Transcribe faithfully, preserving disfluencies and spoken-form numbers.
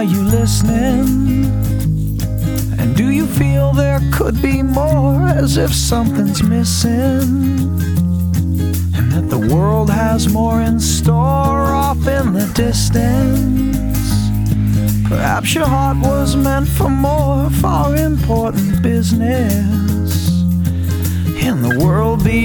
Are you listening? And do you feel there could be more, as if something's missing? And that the world has more in store off in the distance? Perhaps your heart was meant for more, far important business in the world beyond.